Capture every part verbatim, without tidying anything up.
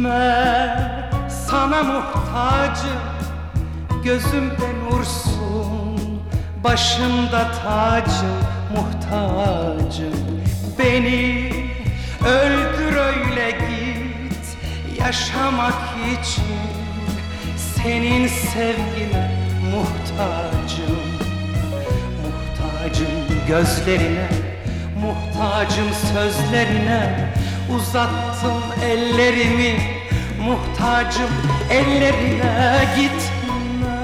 Gitme, sana muhtacım, gözümde nursun, başımda tacım, muhtacım. Beni öldür öyle git, yaşamak için senin sevgine muhtacım. Muhtacım gözlerine, muhtacım sözlerine, uzattım ellerimi, muhtacım ellerine. Gitme,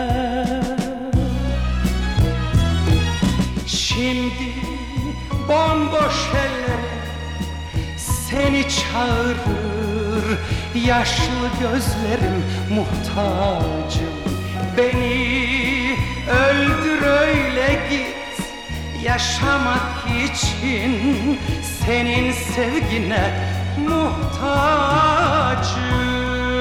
şimdi bomboş ellere seni çağırır yaşlı gözlerim, muhtacım. Beni öldür öyle git, yaşamak için senin sevgine muhtacım.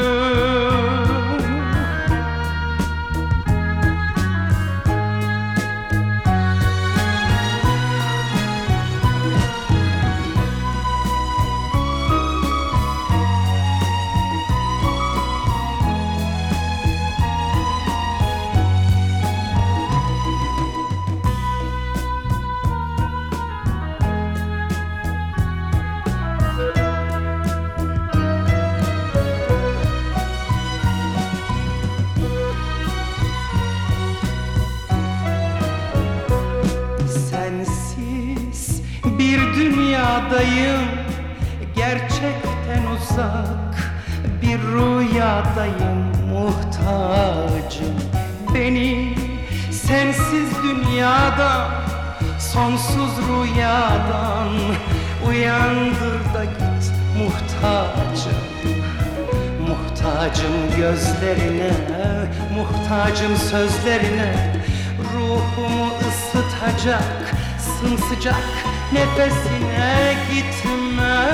Sensiz bir dünyadayım, gerçekten uzak bir rüyadayım, muhtacım. Beni sensiz dünyadan, sonsuz rüyadan uyandır da git, muhtacım. Muhtacım gözlerine, muhtacım sözlerine, ruhumu ısıtacak sımsıcak nefesine. Gitme,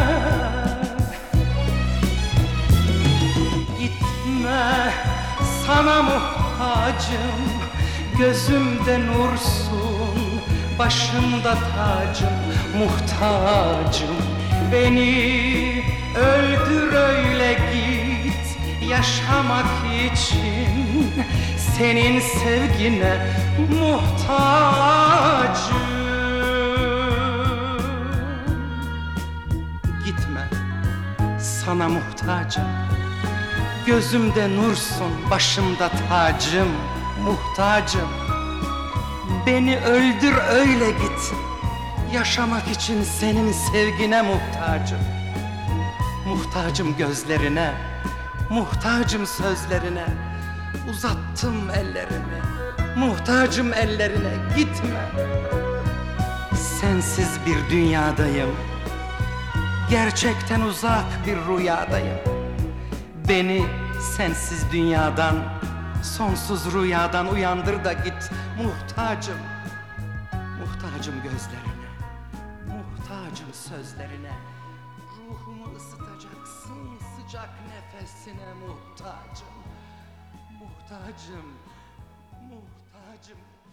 gitme, sana muhtacım, gözümde nursun, başımda tacım, muhtacım. Beni öldür öyle git, yaşamak için senin sevgine muhtacım. Gitme, sana muhtacım, gözümde nursun, başımda tacım, muhtacım. Beni öldür öyle git, yaşamak için senin sevgine muhtacım. Muhtacım gözlerine, muhtacım sözlerine, uzattım ellerimi, muhtacım ellerine. Gitme, sensiz bir dünyadayım, gerçekten uzak bir rüyadayım. Beni sensiz dünyadan, sonsuz rüyadan uyandır da git, muhtacım. Muhtacım gözlerine, muhtacım sözlerine, ruhumu ısıtacak sımsıcak nefesine muhtacım. Muhtacım, muhtacım.